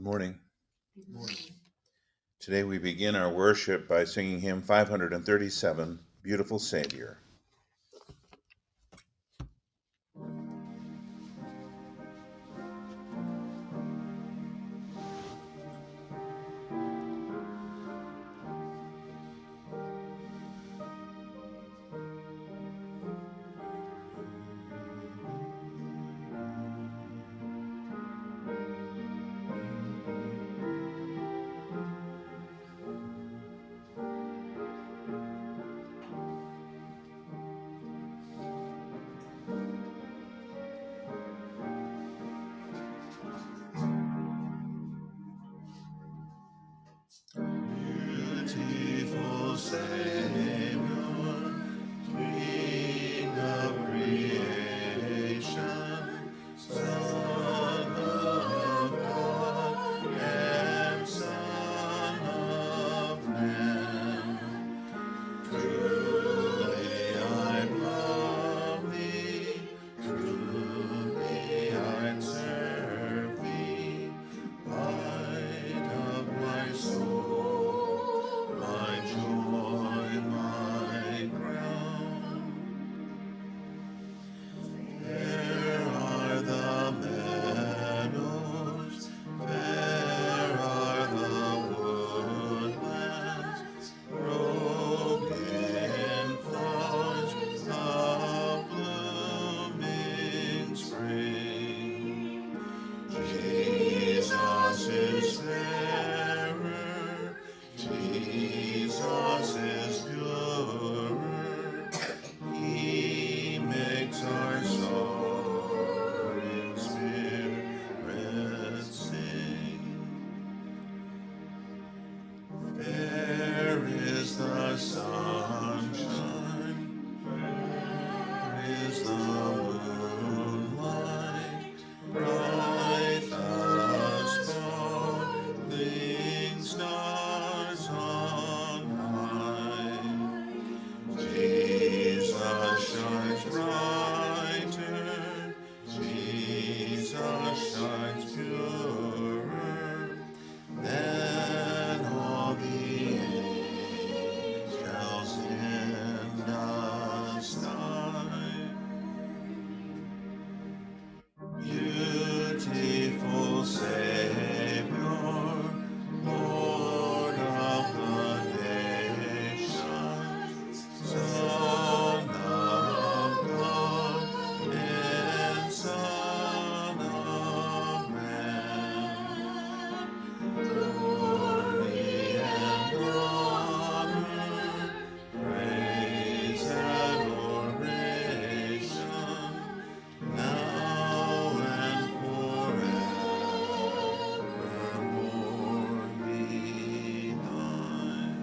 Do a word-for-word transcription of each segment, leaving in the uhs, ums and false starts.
morning. Today we begin our worship by singing hymn five hundred thirty-seven, Beautiful Savior. Beautiful Savior, King of creation, Son of God and Son of Man, truly I love thee, truly I serve thee, light of my soul, my joy, my crown. Fair are the meadows, fair are the woodlands, robed in flowers of blooming spring. Jesus is fairer, Jesus is purer, He makes our soaring spirits sing. Fair is the sunshine, fair is the moonlight, bright the sparkling stars on high. Jesus shines brighter, Jesus shines purer than all the angels in the sky. Beautiful Savior, Lord of the nations, Son of God and Son of Man, glory and honor, praise and adoration, now and forevermore be thine.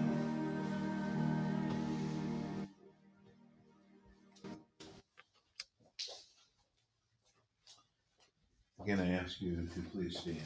Again, I ask you to please stand.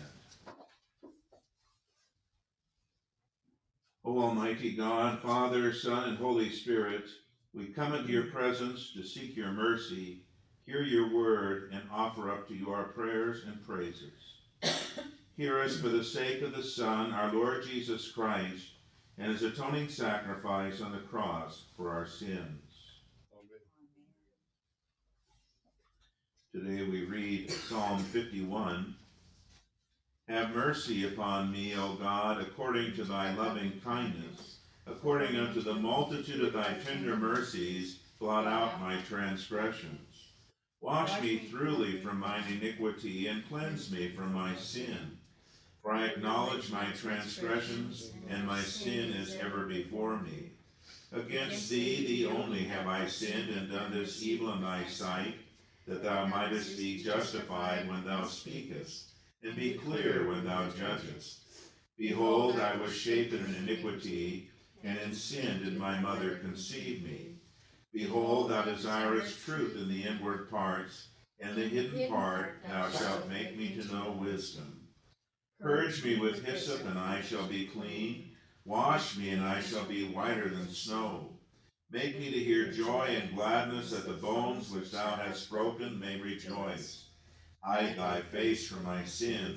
O Almighty God, Father, Son, and Holy Spirit, we come into your presence to seek your mercy, hear your word, and offer up to you our prayers and praises. Hear us for the sake of the Son, our Lord Jesus Christ, and his atoning sacrifice on the cross for our sins. Today we read Psalm fifty-one. Have mercy upon me, O God, according to thy loving kindness, according unto the multitude of thy tender mercies, blot out my transgressions. Wash me thoroughly from mine iniquity, and cleanse me from my sin. For I acknowledge my transgressions, and my sin is ever before me. Against thee, thee only, have I sinned, and done this evil in thy sight, that thou mightest be justified when thou speakest, and be clear when thou judgest. Behold, I was shapen in iniquity, and in sin did my mother conceive me. Behold, thou desirest truth in the inward parts, and the hidden part thou shalt make me to know wisdom. Purge me with hyssop, and I shall be clean. Wash me, and I shall be whiter than snow. Make me to hear joy and gladness, that the bones which thou hast broken may rejoice. Hide thy face from my sins,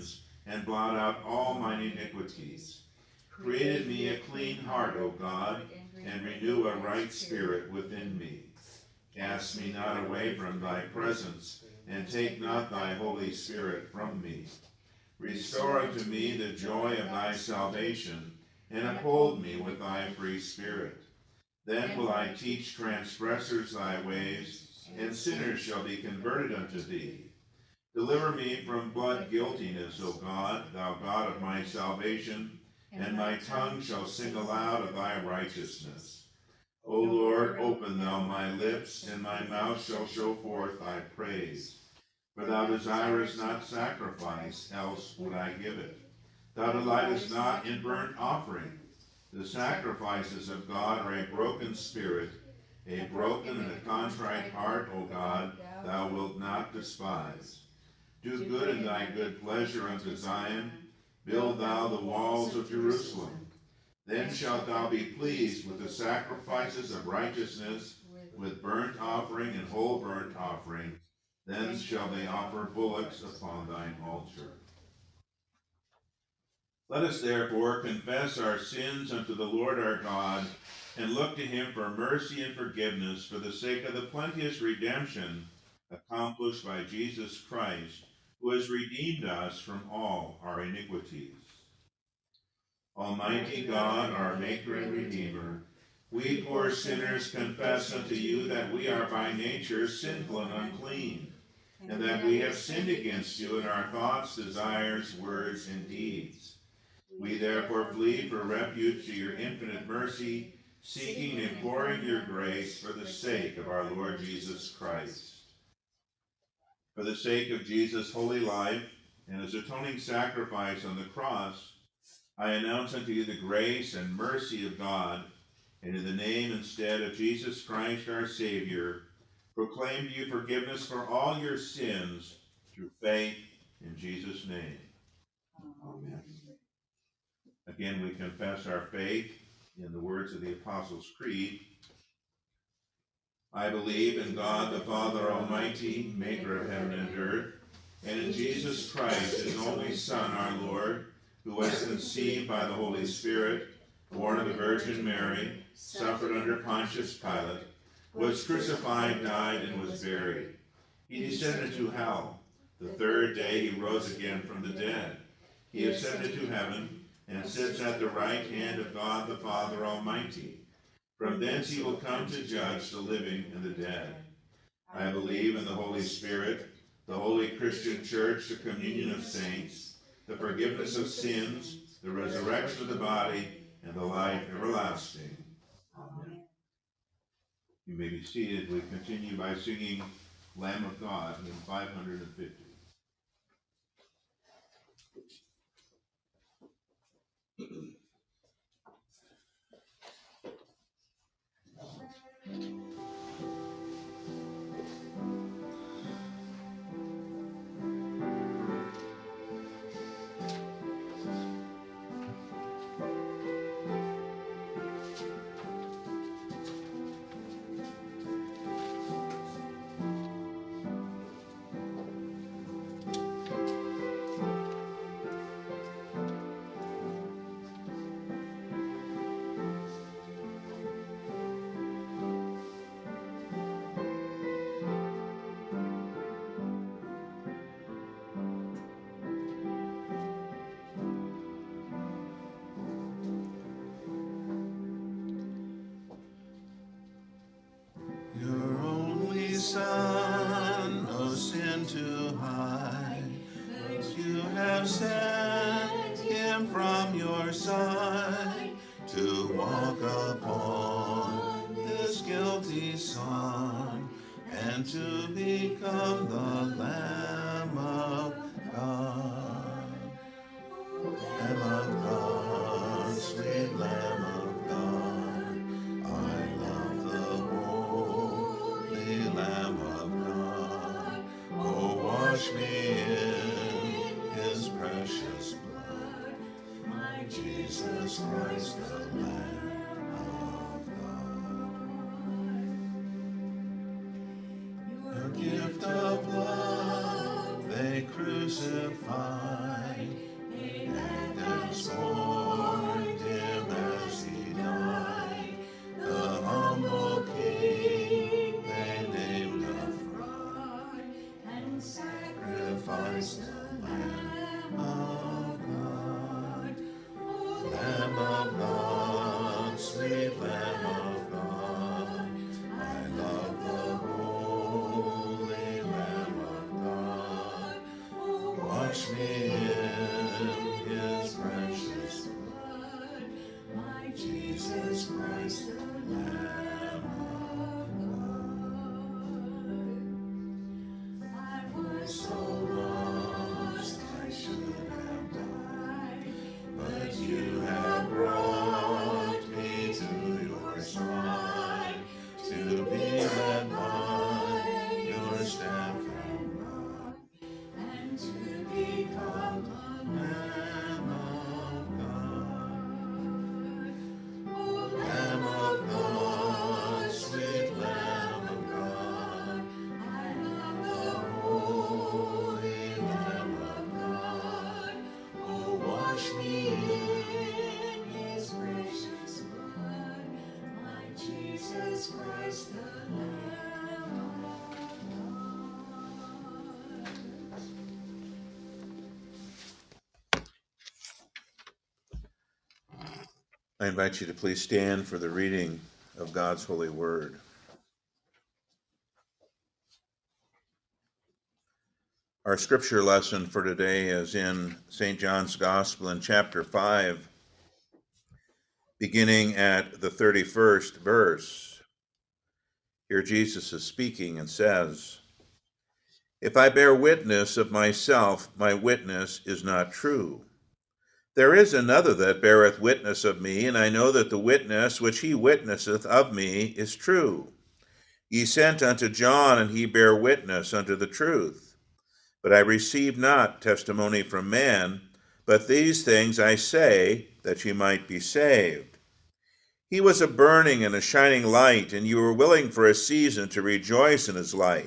and blot out all mine iniquities. Create in me a clean heart, O God, and renew a right spirit within me. Cast me not away from thy presence, and take not thy Holy Spirit from me. Restore unto me the joy of thy salvation, and uphold me with thy free spirit. Then will I teach transgressors thy ways, and sinners shall be converted unto thee. Deliver me from blood guiltiness, O God, thou God of my salvation, and my tongue shall sing aloud of thy righteousness. O Lord, open thou my lips, and my mouth shall show forth thy praise. For thou desirest not sacrifice, else would I give it. Thou delightest not in burnt offering. The sacrifices of God are a broken spirit, a broken and a contrite heart, O God, thou wilt not despise. Do good in thy good pleasure unto Zion. Build thou the walls of Jerusalem. Then shalt thou be pleased with the sacrifices of righteousness, with burnt offering and whole burnt offering. Then shall they offer bullocks upon thine altar. Let us therefore confess our sins unto the Lord our God, and look to him for mercy and forgiveness for the sake of the plenteous redemption accomplished by Jesus Christ, who has redeemed us from all our iniquities. Almighty God, our Maker and Redeemer, we poor sinners confess unto you that we are by nature sinful and unclean, and that we have sinned against you in our thoughts, desires, words, and deeds. We therefore flee for refuge to your infinite mercy, seeking and imploring your grace for the sake of our Lord Jesus Christ. For the sake of Jesus' holy life and his atoning sacrifice on the cross, I announce unto you the grace and mercy of God, and in the name instead of Jesus Christ our Savior, proclaim to you forgiveness for all your sins through faith in Jesus' name. Amen. Again, we confess our faith in the words of the Apostles' Creed. I believe in God the Father Almighty, maker of heaven and earth, and in Jesus Christ, his only Son, our Lord, who was conceived by the Holy Spirit, born of the Virgin Mary, suffered under Pontius Pilate, was crucified, died, and was buried. He descended to hell. The third day he rose again from the dead. He ascended to heaven, and sits at the right hand of God the Father Almighty. From thence he will come to judge the living and the dead. I believe in the Holy Spirit, the holy Christian Church, the communion of saints, the forgiveness of sins, the resurrection of the body, and the life everlasting. Amen. You may be seated. We continue by singing Lamb of God in five hundred fifty. Your only Son, no sin to hide, but you have sent him from your side to walk upon this guilty Son, and to become the Lamb of God. Lamb of God, sweet Lamb of God, I love the holy Lamb of God. Oh, wash me in his precious blood, my Jesus Christ, the Lamb of God. Your gift of love they crucified, Jesus Christ, the Lamb of God. I invite you to please stand for the reading of God's holy word. Our scripture lesson for today is in Saint John's Gospel in chapter five, beginning at the thirty-first verse. Here Jesus is speaking and says, "If I bear witness of myself, my witness is not true. There is another that beareth witness of me, and I know that the witness which he witnesseth of me is true. Ye sent unto John, and he bare witness unto the truth. But I receive not testimony from man, but these things I say, that ye might be saved. He was a burning and a shining light, and you were willing for a season to rejoice in his light.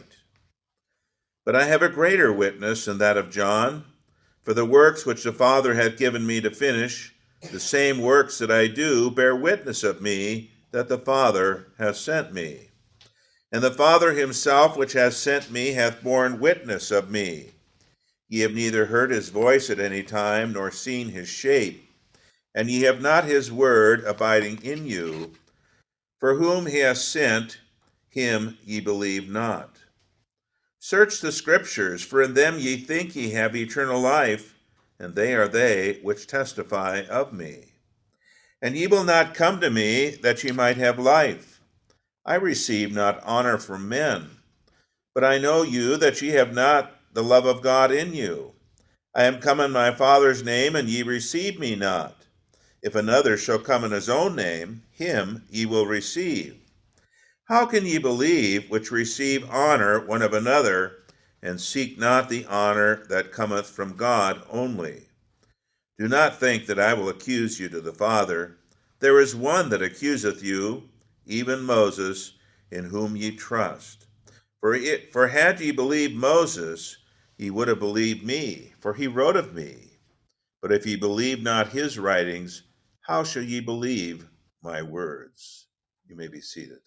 But I have a greater witness than that of John, for the works which the Father hath given me to finish, the same works that I do, bear witness of me that the Father hath sent me. And the Father himself which hath sent me hath borne witness of me. Ye have neither heard his voice at any time, nor seen his shape, and ye have not his word abiding in you. For whom he hath sent, him ye believe not. Search the Scriptures, for in them ye think ye have eternal life, and they are they which testify of me. And ye will not come to me, that ye might have life. I receive not honor from men, but I know you that ye have not the love of God in you. I am come in my Father's name, and ye receive me not. If another shall come in his own name, him ye will receive. How can ye believe which receive honor one of another, and seek not the honor that cometh from God only? Do not think that I will accuse you to the Father. There is one that accuseth you, even Moses, in whom ye trust. For, it, for had ye believed Moses, ye would have believed me, for he wrote of me. But if ye believe not his writings, how shall ye believe my words?" You may be seated.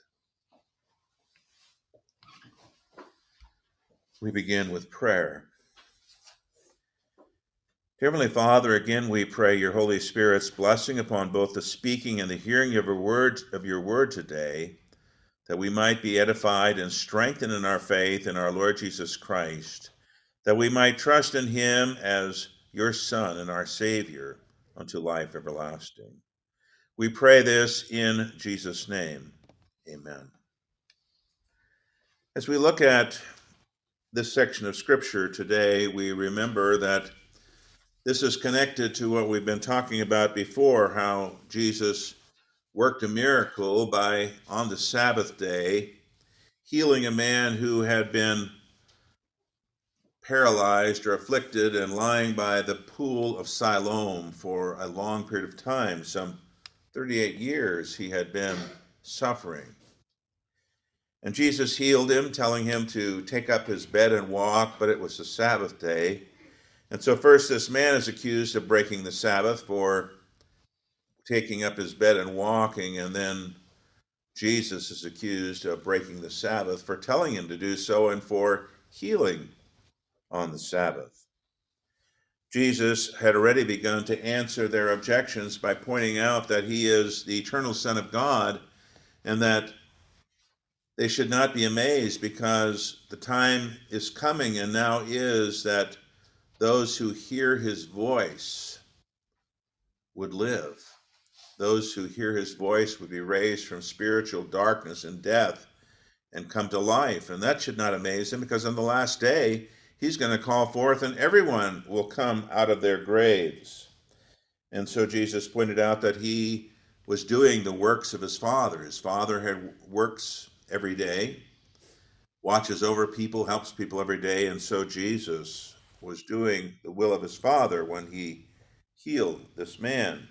We begin with prayer. Heavenly Father, again we pray your Holy Spirit's blessing upon both the speaking and the hearing of your word, of your word today, that we might be edified and strengthened in our faith in our Lord Jesus Christ, that we might trust in him as your Son and our Savior unto life everlasting. We pray this in Jesus' name. Amen. As we look at this section of Scripture today, we remember that this is connected to what we've been talking about before, how Jesus worked a miracle by, on the Sabbath day, healing a man who had been paralyzed or afflicted and lying by the pool of Siloam for a long period of time. Some thirty-eight years he had been suffering. And Jesus healed him, telling him to take up his bed and walk, but it was the Sabbath day. And so first this man is accused of breaking the Sabbath for taking up his bed and walking, and then Jesus is accused of breaking the Sabbath for telling him to do so and for healing on the Sabbath. Jesus had already begun to answer their objections by pointing out that he is the eternal Son of God, and that they should not be amazed, because the time is coming and now is that those who hear his voice would live. Those who hear his voice would be raised from spiritual darkness and death and come to life. And that should not amaze him, because on the last day, he's going to call forth and everyone will come out of their graves. And so Jesus pointed out that he was doing the works of his Father. His Father had works every day, watches over people, helps people every day. And so Jesus was doing the will of his Father when he healed this man.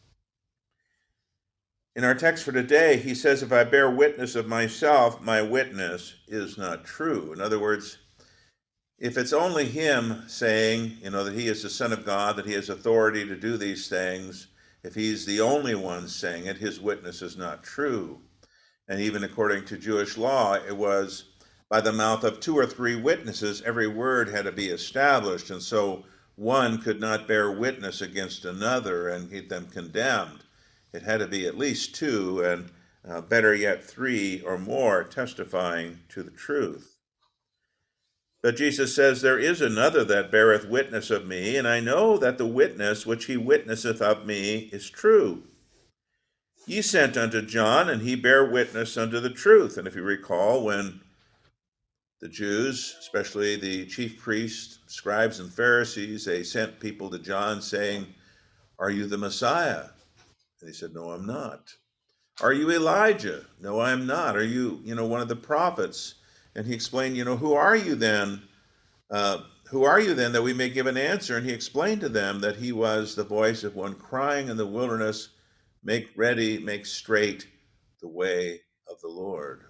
In our text for today, he says, "If I bear witness of myself, my witness is not true." In other words, if it's only him saying, you know, that he is the Son of God, that he has authority to do these things, if he's the only one saying it, his witness is not true. And even according to Jewish law, it was by the mouth of two or three witnesses, every word had to be established. And so one could not bear witness against another and get them condemned. It had to be at least two, and uh, better yet, three or more testifying to the truth. But Jesus says, there is another that beareth witness of me, and I know that the witness which he witnesseth of me is true. Ye sent unto John, and he bare witness unto the truth. And if you recall, when the Jews, especially the chief priests, scribes, and Pharisees, they sent people to John saying, are you the Messiah? And he said, no, I'm not. Are you Elijah? No, I am not. Are you, you know, one of the prophets? And he explained, you know, who are you then? Uh, who are you then that we may give an answer? And he explained to them that he was the voice of one crying in the wilderness, make ready, make straight the way of the Lord.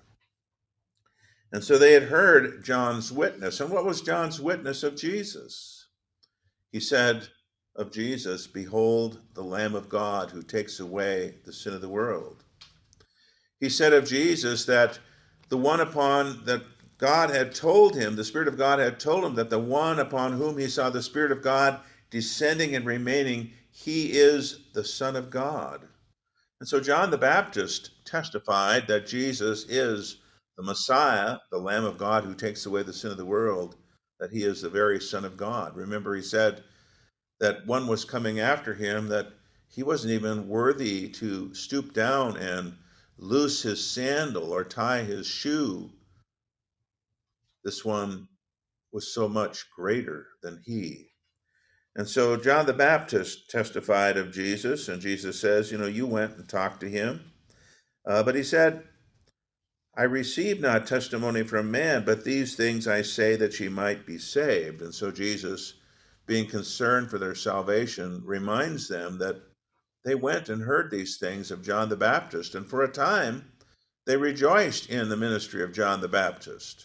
And so they had heard John's witness. And what was John's witness of Jesus? He said of Jesus, behold, the Lamb of God who takes away the sin of the world. He said of Jesus that the one upon that God had told him, the Spirit of God had told him that the one upon whom he saw the Spirit of God descending and remaining, he is the Son of God. And so John the Baptist testified that Jesus is the Messiah, the Lamb of God who takes away the sin of the world, that he is the very Son of God. Remember, he said that one was coming after him, that he wasn't even worthy to stoop down and loose his sandal or tie his shoe. This one was so much greater than he. And so John the Baptist testified of Jesus, and Jesus says, you know, you went and talked to him. Uh, but he said, I received not testimony from man, but these things I say that ye might be saved. And so Jesus, being concerned for their salvation, reminds them that they went and heard these things of John the Baptist, and for a time they rejoiced in the ministry of John the Baptist.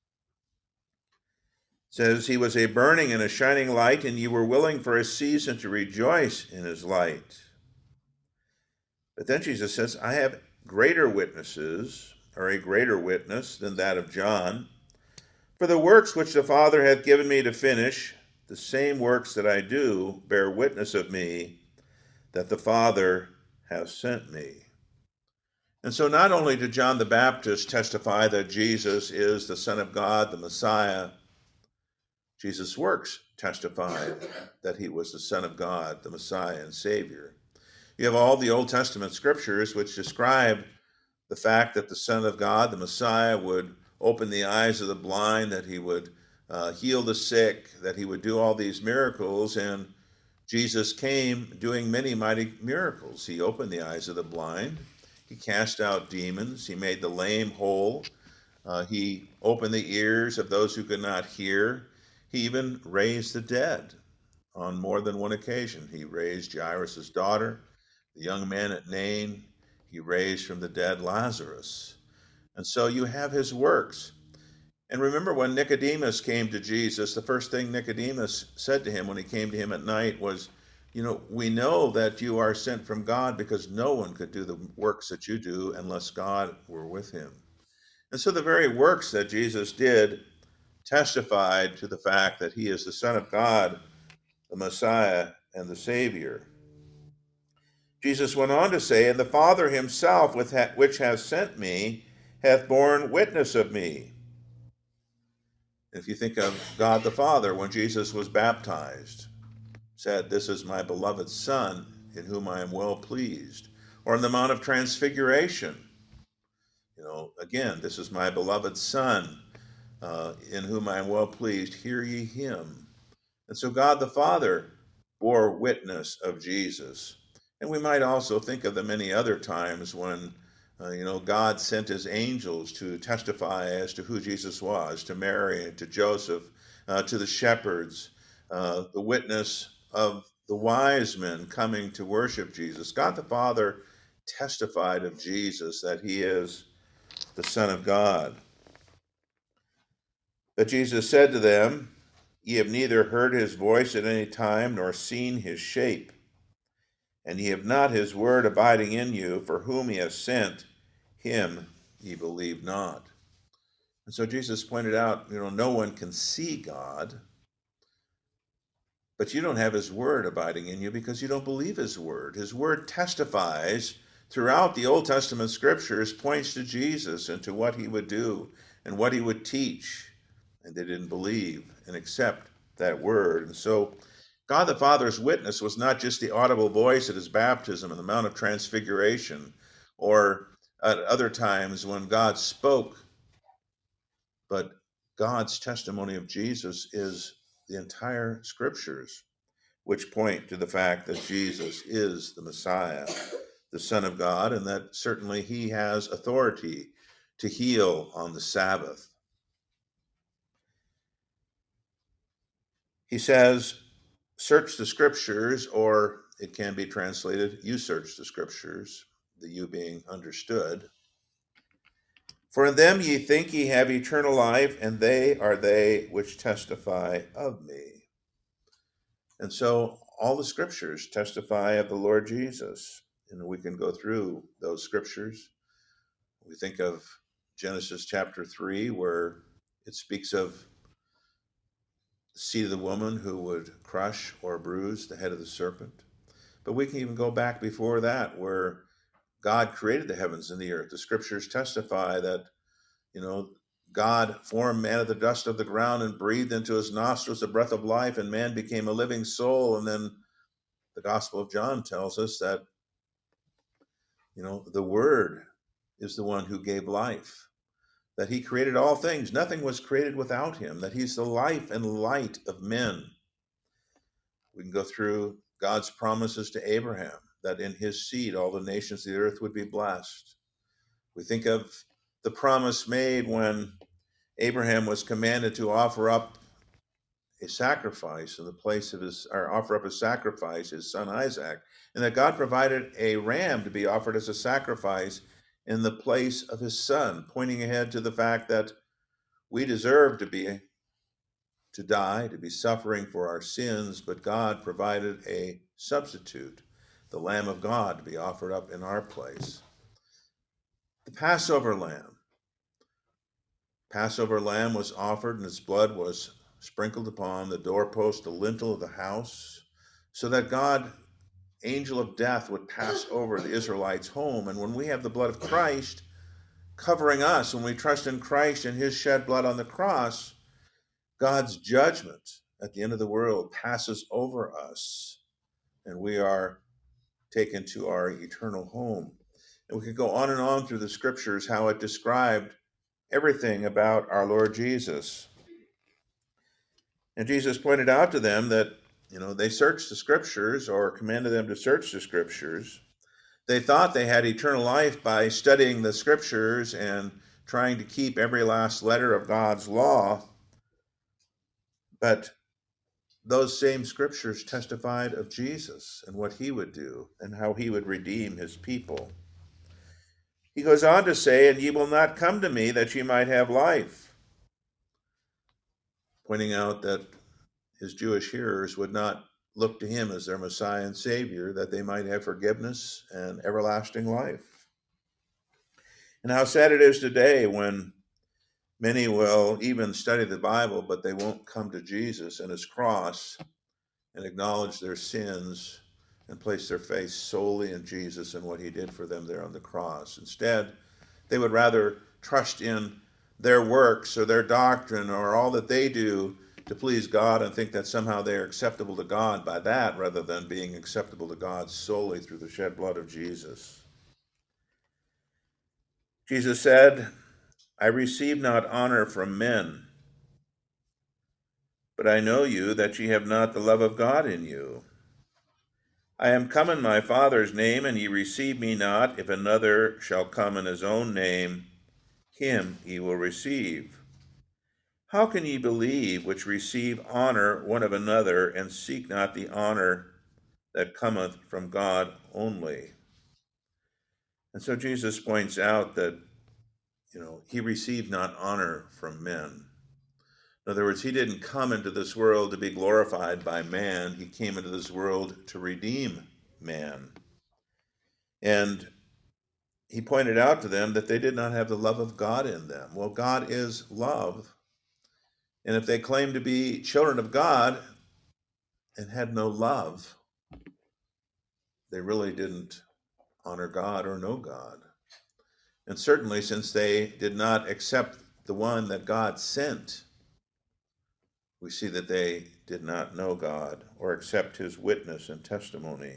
It says, he was a burning and a shining light, and ye were willing for a season to rejoice in his light. But then Jesus says, I have greater witnesses, or a greater witness than that of John. For the works which the Father hath given me to finish, the same works that I do, bear witness of me, that the Father hath sent me. And so not only did John the Baptist testify that Jesus is the Son of God, the Messiah, Jesus' works testified that he was the Son of God, the Messiah and Savior. You have all the Old Testament scriptures which describe the fact that the Son of God, the Messiah, would open the eyes of the blind, that he would uh, heal the sick, that he would do all these miracles. And Jesus came doing many mighty miracles. He opened the eyes of the blind. He cast out demons. He made the lame whole. Uh, he opened the ears of those who could not hear. He even raised the dead on more than one occasion. He raised Jairus' daughter, the young man at Nain. He raised from the dead Lazarus. And so you have his works. And remember, when Nicodemus came to Jesus, the first thing Nicodemus said to him when he came to him at night was, you know, we know that you are sent from God, because no one could do the works that you do unless God were with him. And so the very works that Jesus did testified to the fact that he is the Son of God, the Messiah, and the Savior. Jesus went on to say, and the Father himself, which has sent me, hath borne witness of me. If you think of God the Father, when Jesus was baptized, said, this is my beloved Son, in whom I am well pleased. Or in the Mount of Transfiguration, you know, again, this is my beloved Son, uh, in whom I am well pleased. Hear ye him. And so God the Father bore witness of Jesus. And we might also think of the many other times when, uh, you know, God sent his angels to testify as to who Jesus was, to Mary and to Joseph, uh, to the shepherds, uh, the witness of the wise men coming to worship Jesus. God the Father testified of Jesus that he is the Son of God. But Jesus said to them, ye have neither heard his voice at any time, nor seen his shape. And ye have not his word abiding in you, for whom he has sent, him ye believe not. And so Jesus pointed out, you know, no one can see God, but you don't have his word abiding in you because you don't believe his word. His word testifies throughout the Old Testament scriptures, points to Jesus and to what he would do and what he would teach. And they didn't believe and accept that word. And so God the Father's witness was not just the audible voice at his baptism and the Mount of Transfiguration, or at other times when God spoke, but God's testimony of Jesus is the entire scriptures, which point to the fact that Jesus is the Messiah, the Son of God, and that certainly he has authority to heal on the Sabbath. He says, search the scriptures, or it can be translated, you search the scriptures, the you being understood. For in them ye think ye have eternal life, and they are they which testify of me. And so all the scriptures testify of the Lord Jesus. And we can go through those scriptures. We think of Genesis chapter three, where it speaks of the seed of the woman who would crush or bruise the head of the serpent. But we can even go back before that, where God created the heavens and the earth. The scriptures testify that, you know, God formed man of the dust of the ground and breathed into his nostrils the breath of life, and man became a living soul. And then the Gospel of John tells us that, you know, the Word is the one who gave life, that he created all things. Nothing was created without him, that he's the life and light of men. We can go through God's promises to Abraham, that in his seed all the nations of the earth would be blessed. We think of the promise made when Abraham was commanded to offer up a sacrifice in the place of his, or offer up a sacrifice, his son Isaac, and that God provided a ram to be offered as a sacrifice in the place of his son, pointing ahead to the fact that we deserve to be, to die, to be suffering for our sins, but God provided a substitute, the Lamb of God, to be offered up in our place. The Passover lamb. Passover lamb was offered, and its blood was sprinkled upon the doorpost, the lintel of the house, so that God, angel of death, would pass over the Israelites' home. And when we have the blood of Christ covering us, when we trust in Christ and his shed blood on the cross, God's judgment at the end of the world passes over us, and we are taken to our eternal home. And we could go on and on through the scriptures, how it described everything about our Lord Jesus. And Jesus pointed out to them that, you know, they searched the scriptures, or commanded them to search the scriptures. They thought they had eternal life by studying the scriptures and trying to keep every last letter of God's law. But those same scriptures testified of Jesus and what he would do and how he would redeem his people. He goes on to say, and ye will not come to me that ye might have life, pointing out that his Jewish hearers would not look to him as their Messiah and Savior, that they might have forgiveness and everlasting life. And how sad it is today when many will even study the Bible, but they won't come to Jesus and his cross and acknowledge their sins and place their faith solely in Jesus and what he did for them there on the cross. Instead, they would rather trust in their works or their doctrine or all that they do to please God and think that somehow they are acceptable to God by that, rather than being acceptable to God solely through the shed blood of Jesus. Jesus said, I receive not honor from men, but I know you that ye have not the love of God in you. I am come in my Father's name, and ye receive me not. If another shall come in his own name, him ye will receive. How can ye believe which receive honor one of another, and seek not the honor that cometh from God only? And so Jesus points out that, you know, he received not honor from men. In other words, he didn't come into this world to be glorified by man. He came into this world to redeem man. And he pointed out to them that they did not have the love of God in them. Well, God is love. And if they claimed to be children of God and had no love, they really didn't honor God or know God. And certainly, since they did not accept the one that God sent, we see that they did not know God or accept his witness and testimony.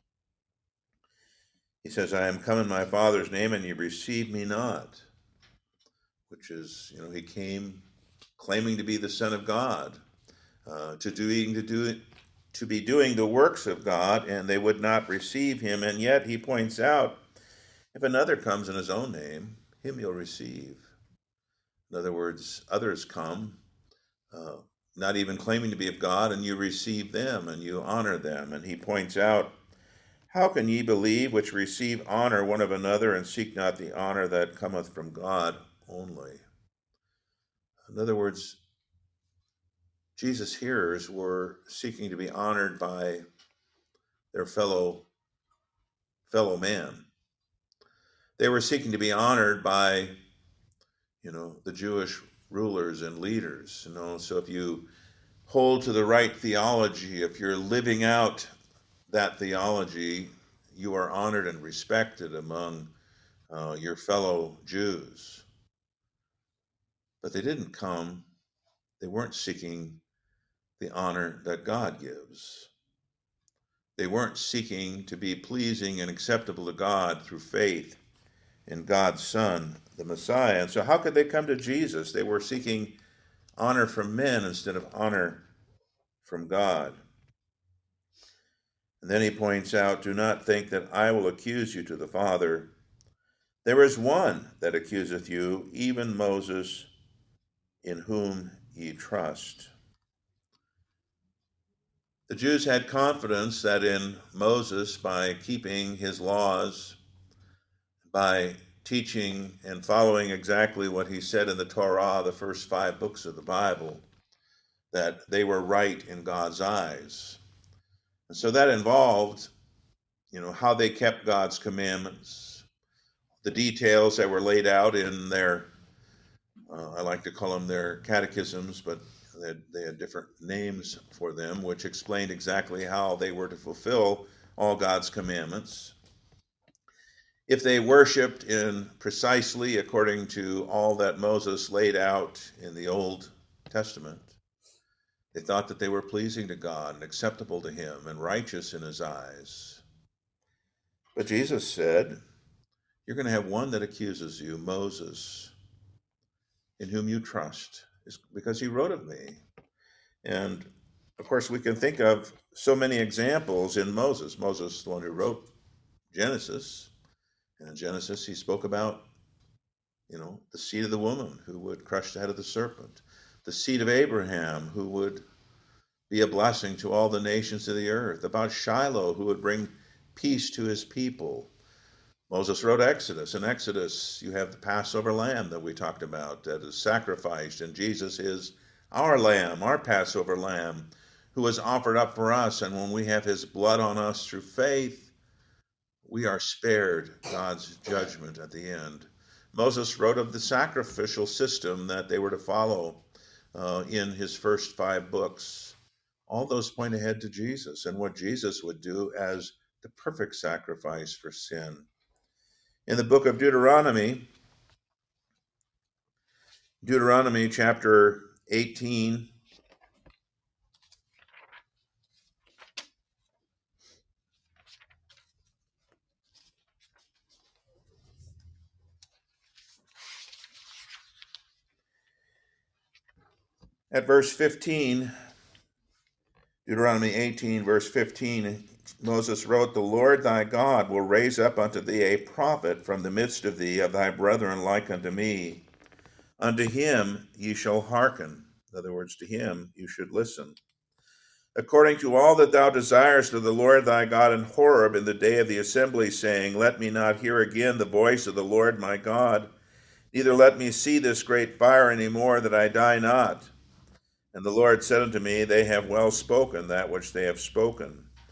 He says, I am come in my Father's name, and you receive me not, which is, you know, he came claiming to be the Son of God, uh, to doing to do to be doing the works of God, and they would not receive him. And yet he points out, if another comes in his own name, him you'll receive. In other words, others come, uh, not even claiming to be of God, and you receive them and you honor them. And he points out, how can ye believe which receive honor one of another, and seek not the honor that cometh from God only? In other words, Jesus' hearers were seeking to be honored by their fellow fellow man. They were seeking to be honored by, you know, the Jewish rulers and leaders. You know, so if you hold to the right theology, if you're living out that theology, you are honored and respected among uh, your fellow Jews. But they didn't come, they weren't seeking the honor that God gives. They weren't seeking to be pleasing and acceptable to God through faith in God's Son, the Messiah. And so how could they come to Jesus? They were seeking honor from men instead of honor from God. And then he points out, do not think that I will accuse you to the Father. There is one that accuseth you, even Moses, in whom ye trust. The Jews had confidence that in Moses, by keeping his laws, by teaching and following exactly what he said in the Torah, the first five books of the Bible, that they were right in God's eyes. And so that involved, you know, how they kept God's commandments, the details that were laid out in their, uh, I like to call them their catechisms, but they had, they had different names for them, which explained exactly how they were to fulfill all God's commandments. If they worshiped in precisely according to all that Moses laid out in the Old Testament, they thought that they were pleasing to God and acceptable to him and righteous in his eyes. But Jesus said, you're going to have one that accuses you, Moses, in whom you trust, because he wrote of me. And of course, we can think of so many examples in Moses. Moses, the one who wrote Genesis. And in Genesis, he spoke about, you know, the seed of the woman who would crush the head of the serpent, the seed of Abraham who would be a blessing to all the nations of the earth, about Shiloh who would bring peace to his people. Moses wrote Exodus. In Exodus, you have the Passover lamb that we talked about that is sacrificed, and Jesus is our lamb, our Passover lamb, who was offered up for us. And when we have his blood on us through faith, we are spared God's judgment at the end. Moses wrote of the sacrificial system that they were to follow uh, in his first five books. All those point ahead to Jesus and what Jesus would do as the perfect sacrifice for sin. In the book of Deuteronomy, Deuteronomy chapter eighteen, at verse fifteen, Deuteronomy eighteen, verse fifteen, Moses wrote, the Lord thy God will raise up unto thee a prophet from the midst of thee, of thy brethren like unto me. Unto him ye shall hearken. In other words, to him you should listen. According to all that thou desirest of the Lord thy God in Horeb in the day of the assembly, saying, let me not hear again the voice of the Lord my God, neither let me see this great fire any more, that I die not. And the Lord said unto me, they have well spoken that which they have spoken.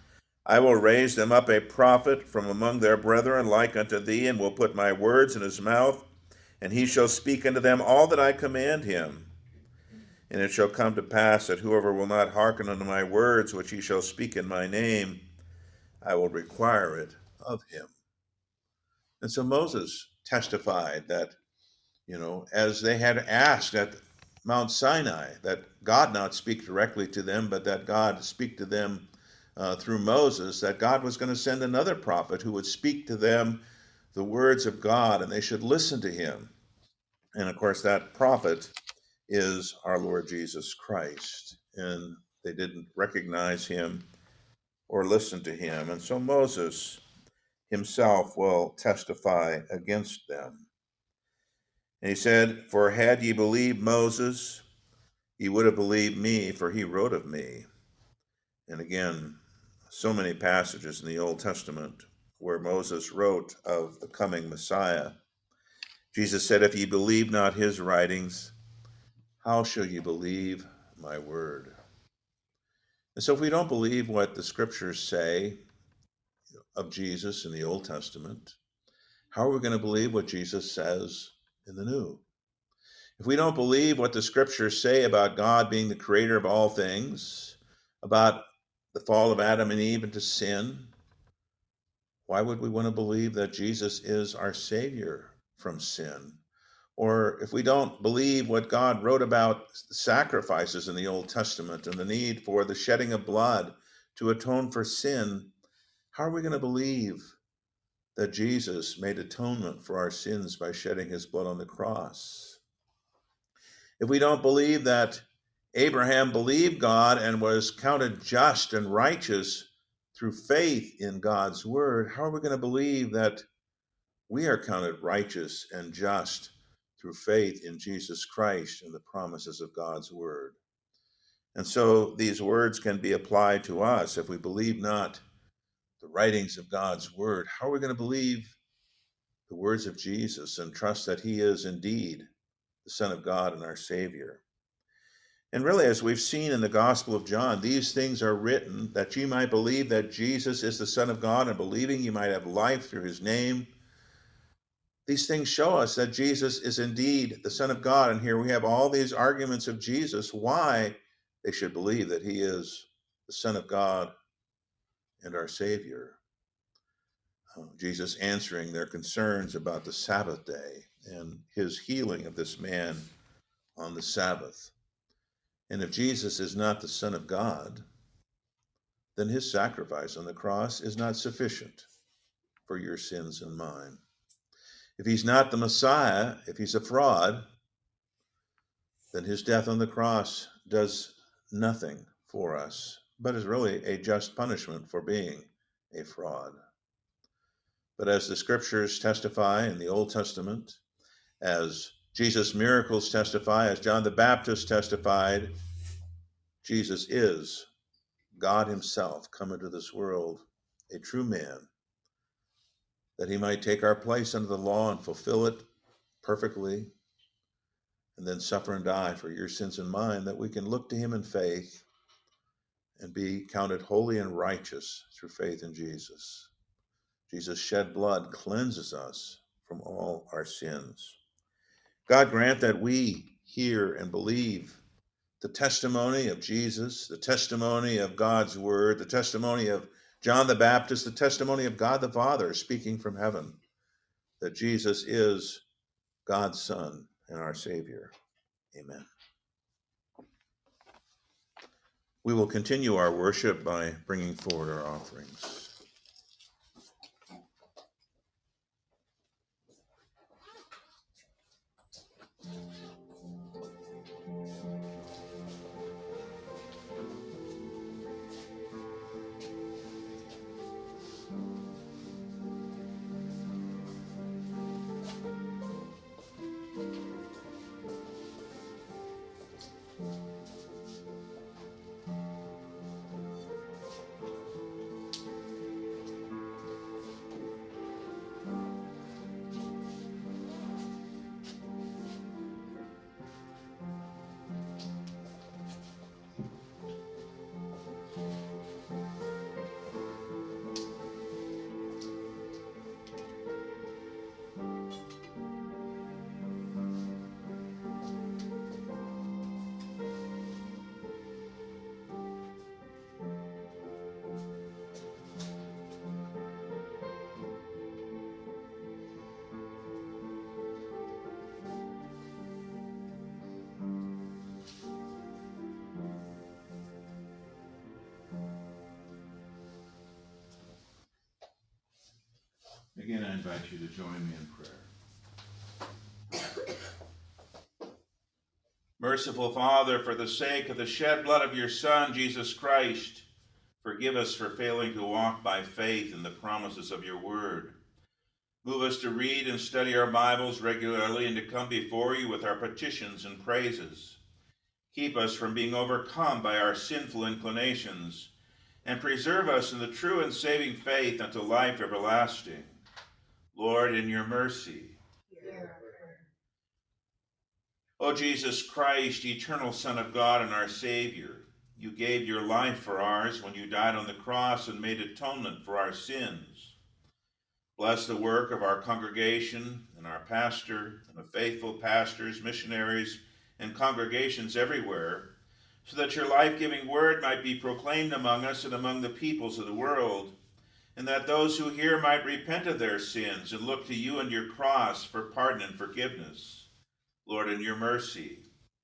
I will raise them up a prophet from among their brethren like unto thee, and will put my words in his mouth, and he shall speak unto them all that I command him. And it shall come to pass that whoever will not hearken unto my words, which he shall speak in my name, I will require it of him. And so Moses testified that, you know, as they had asked at Mount Sinai, that God not speak directly to them, but that God speak to them uh, through Moses, that God was going to send another prophet who would speak to them the words of God, and they should listen to him. And of course, that prophet is our Lord Jesus Christ. And they didn't recognize him or listen to him. And so Moses himself will testify against them. And he said, For had ye believed Moses, ye would have believed me, for he wrote of me. And again, so many passages in the Old Testament where Moses wrote of the coming Messiah. Jesus said, If ye believe not his writings, how shall you believe my word? And so if we don't believe what the scriptures say of Jesus in the Old Testament, how are we going to believe what Jesus says in the New? If we don't believe what the scriptures say about God being the creator of all things, about the fall of Adam and Eve into sin, why would we want to believe that Jesus is our Savior from sin? Or if we don't believe what God wrote about sacrifices in the Old Testament and the need for the shedding of blood to atone for sin, how are we going to believe that Jesus made atonement for our sins by shedding his blood on the cross? If we don't believe that Abraham believed God and was counted just and righteous through faith in God's word, how are we going to believe that we are counted righteous and just through faith in Jesus Christ and the promises of God's word? And so these words can be applied to us. If we believe not the writings of God's word, how are we going to believe the words of Jesus and trust that he is indeed the Son of God and our Savior? And really, as we've seen in the Gospel of John, these things are written that you might believe that Jesus is the Son of God, and believing you might have life through his name. These things show us that Jesus is indeed the Son of God. And here we have all these arguments of Jesus, why they should believe that he is the Son of God and our Savior. Uh, Jesus answering their concerns about the Sabbath day and his healing of this man on the Sabbath. And if Jesus is not the Son of God, then his sacrifice on the cross is not sufficient for your sins and mine. If he's not the Messiah, if he's a fraud, then his death on the cross does nothing for us, but is really a just punishment for being a fraud. But as the scriptures testify in the Old Testament, as Jesus' miracles testify, as John the Baptist testified, Jesus is God himself come into this world, a true man, that he might take our place under the law and fulfill it perfectly, and then suffer and die for your sins and mine, that we can look to him in faith and be counted holy and righteous through faith in Jesus. Jesus' shed blood cleanses us from all our sins. God grant that we hear and believe the testimony of Jesus, the testimony of God's word, the testimony of John the Baptist, the testimony of God the Father speaking from heaven, that Jesus is God's Son and our Savior. Amen. We will continue our worship by bringing forward our offerings. Again, I invite you to join me in prayer. Merciful Father, for the sake of the shed blood of your Son, Jesus Christ, forgive us for failing to walk by faith in the promises of your word. Move us to read and study our Bibles regularly and to come before you with our petitions and praises. Keep us from being overcome by our sinful inclinations, and preserve us in the true and saving faith unto life everlasting. Lord, in your mercy. O Jesus Christ, eternal Son of God and our Savior, you gave your life for ours when you died on the cross and made atonement for our sins. Bless the work of our congregation and our pastor and the faithful pastors, missionaries, and congregations everywhere, so that your life-giving word might be proclaimed among us and among the peoples of the world, and that those who hear might repent of their sins and look to you and your cross for pardon and forgiveness. Lord, in your mercy.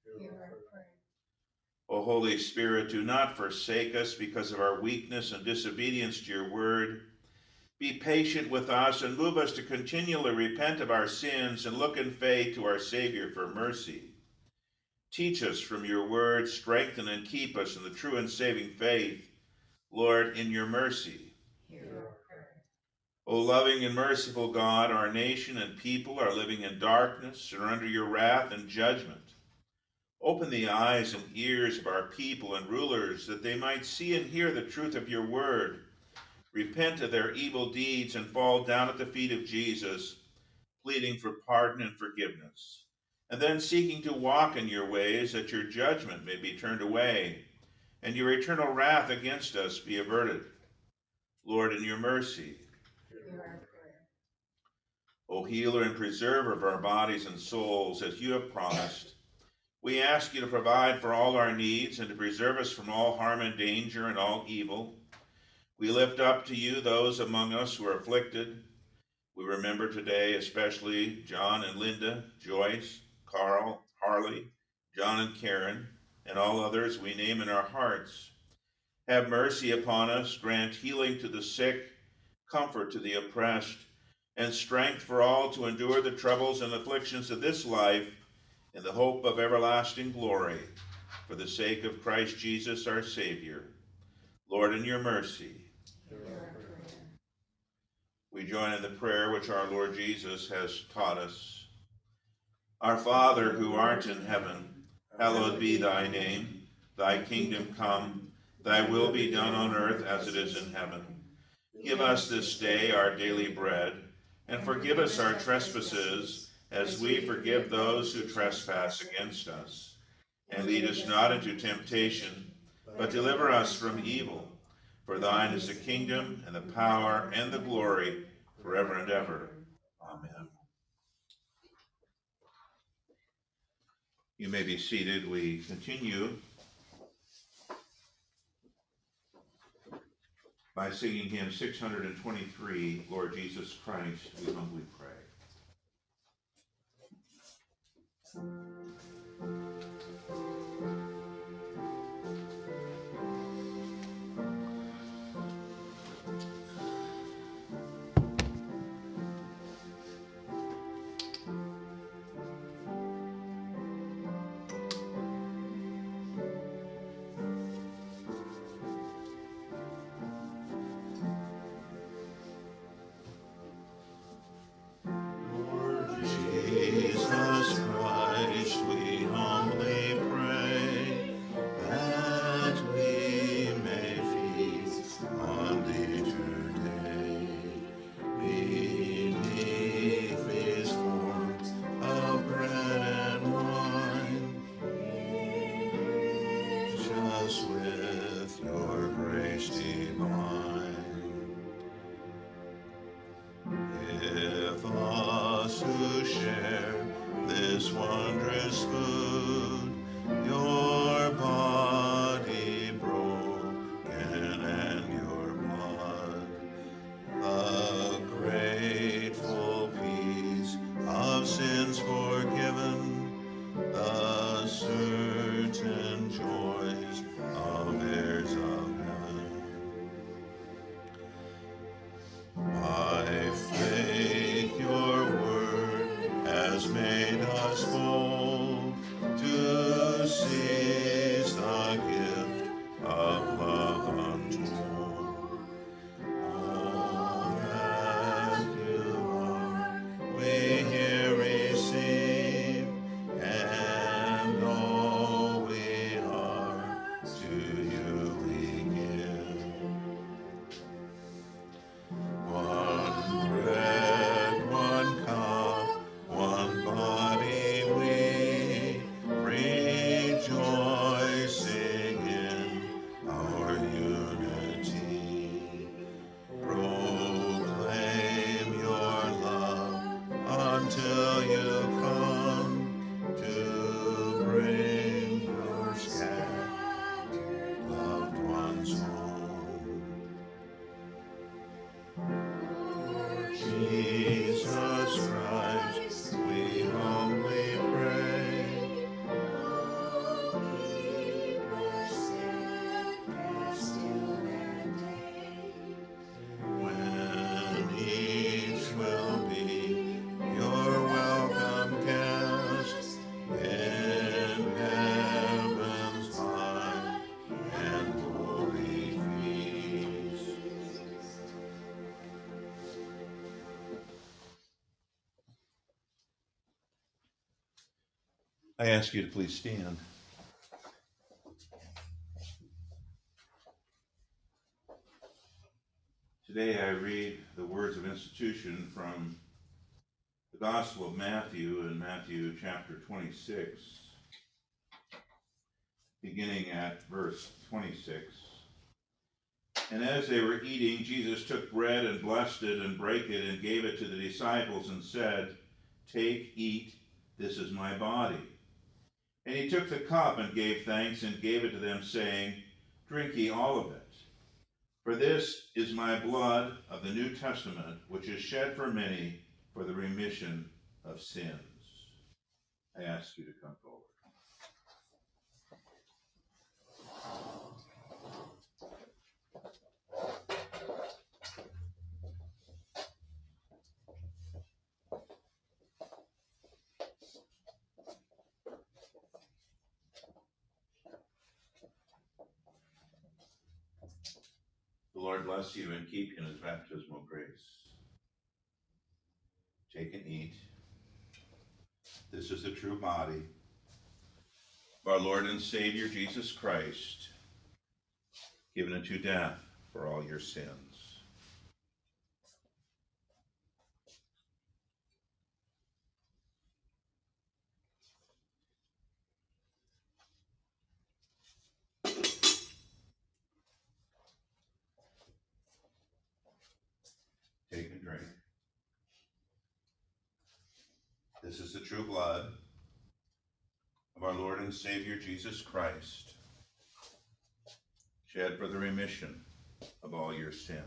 O Holy Spirit, do not forsake us because of our weakness and disobedience to your word. Be patient with us and move us to continually repent of our sins and look in faith to our Savior for mercy. Teach us from your word, strengthen and keep us in the true and saving faith. Lord, in your mercy. O loving and merciful God, our nation and people are living in darkness and are under your wrath and judgment. Open the eyes and ears of our people and rulers that they might see and hear the truth of your word, repent of their evil deeds, and fall down at the feet of Jesus, pleading for pardon and forgiveness, and then seeking to walk in your ways that your judgment may be turned away and your eternal wrath against us be averted. Lord, in your mercy. O healer and preserver of our bodies and souls, as you have promised, we ask you to provide for all our needs and to preserve us from all harm and danger and all evil. We lift up to you those among us who are afflicted. We remember today especially John and Linda, Joyce, Carl, Harley, John and Karen, and all others we name in our hearts. Have mercy upon us, grant healing to the sick, comfort to the oppressed, and strength for all to endure the troubles and afflictions of this life in the hope of everlasting glory, for the sake of Christ Jesus our Savior. Lord, in your mercy. We join in the prayer which our Lord Jesus has taught us. Our Father, who art in heaven, hallowed be thy name. Thy kingdom come, thy will be done on earth as it is in heaven. Give us this day our daily bread, and forgive us our trespasses, as we forgive those who trespass against us. And lead us not into temptation, but deliver us from evil. For thine is the kingdom, and the power, and the glory, forever and ever. Amen. You may be seated. We continue by singing hymn six hundred twenty-three, Lord Jesus Christ, we humbly pray. I ask you to please stand. Today I read the words of institution from the Gospel of Matthew in Matthew chapter twenty-six, beginning at verse twenty-six. And as they were eating, Jesus took bread and blessed it and brake it and gave it to the disciples and said, "Take, eat, this is my body." And he took the cup and gave thanks and gave it to them, saying, "Drink ye all of it. For this is my blood of the New Testament, which is shed for many for the remission of sins." I ask you to come forward. The Lord bless you and keep you in his baptismal grace. Take and eat. This is the true body of our Lord and Savior Jesus Christ, given unto death for all your sins. Take and drink. This is the true blood of our Lord and Savior Jesus Christ, shed for the remission of all your sins.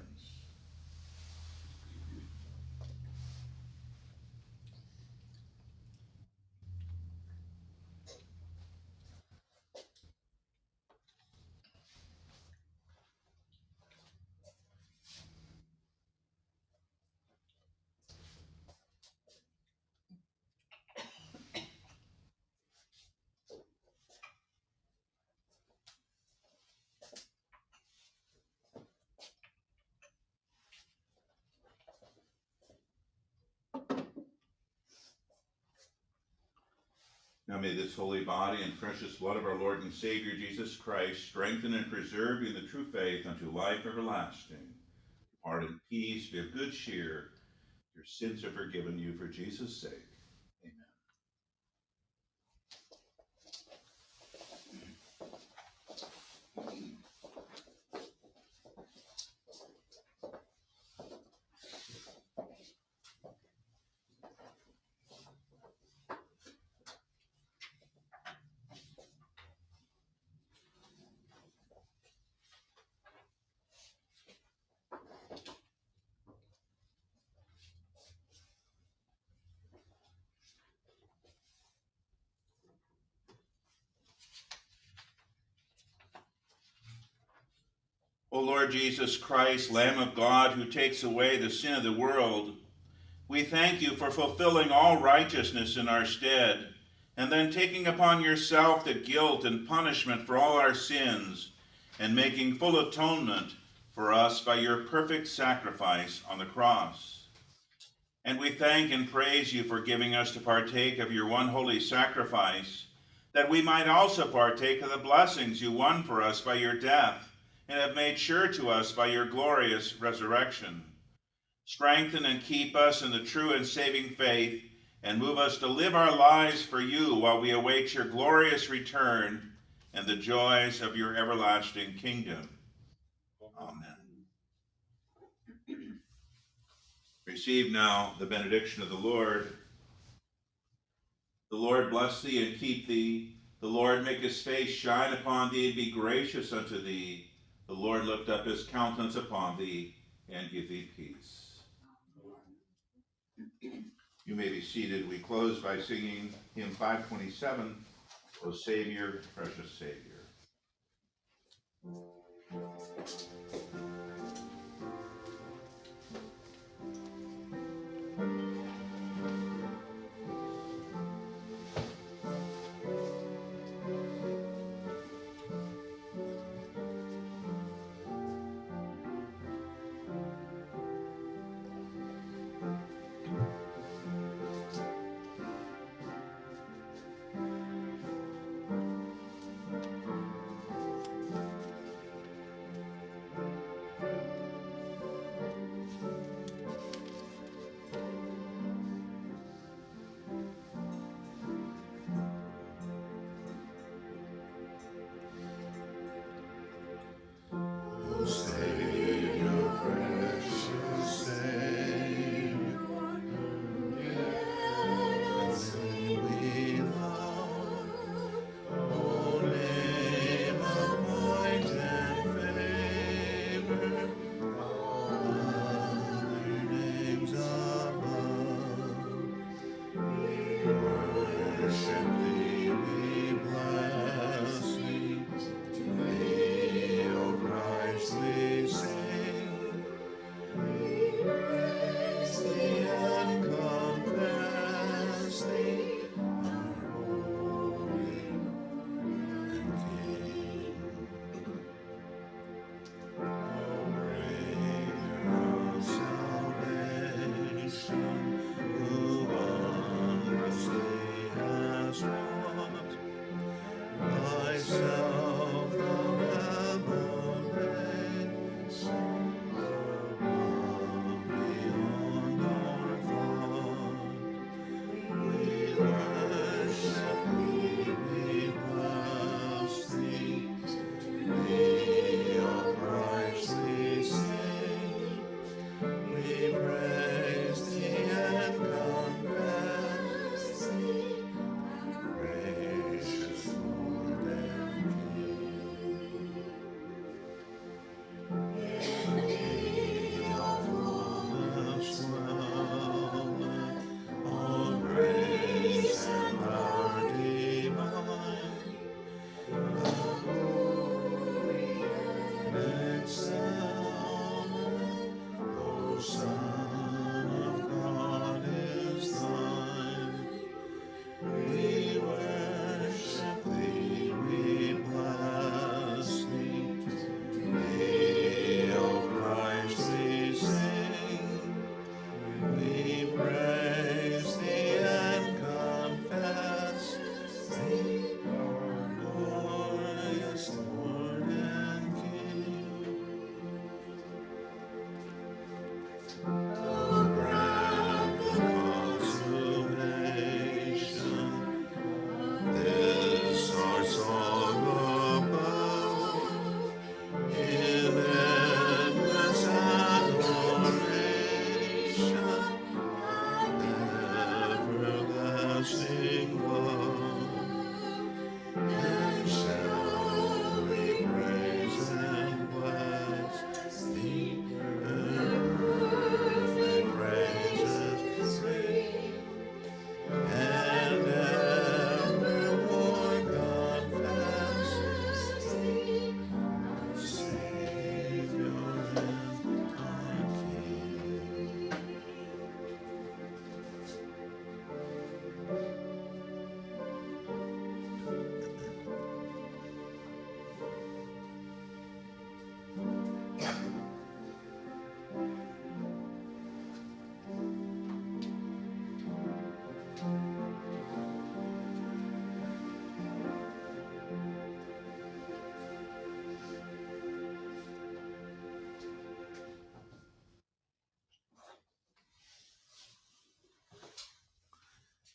Now may this holy body and precious blood of our Lord and Savior Jesus Christ strengthen and preserve you in the true faith unto life everlasting. Depart in peace, be of good cheer. Your sins are forgiven you for Jesus' sake. Amen. O Lord Jesus Christ, Lamb of God, who takes away the sin of the world, we thank you for fulfilling all righteousness in our stead, and then taking upon yourself the guilt and punishment for all our sins, and making full atonement for us by your perfect sacrifice on the cross. And we thank and praise you for giving us to partake of your one holy sacrifice, that we might also partake of the blessings you won for us by your death, and have made sure to us by your glorious resurrection. Strengthen and keep us in the true and saving faith, and move us to live our lives for you while we await your glorious return and the joys of your everlasting kingdom. Amen. Receive now the benediction of the Lord. The Lord bless thee and keep thee. The Lord make his face shine upon thee and be gracious unto thee. The Lord lift up his countenance upon thee and give thee peace. You may be seated. We close by singing hymn five twenty-seven, O Savior, precious Savior.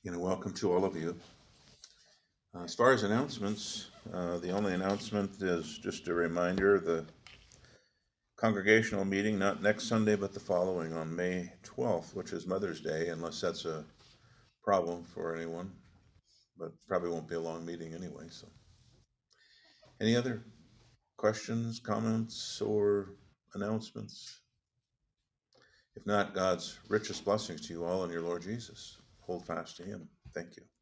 Again, welcome to all of you. Uh, as far as announcements, uh, the only announcement is just a reminder, the congregational meeting, not next Sunday, but the following on May twelfth, which is Mother's Day, unless that's a problem for anyone, but probably won't be a long meeting anyway. So, any other questions, comments, or announcements? If not, God's richest blessings to you all in your Lord Jesus. Hold fast to him. Thank you.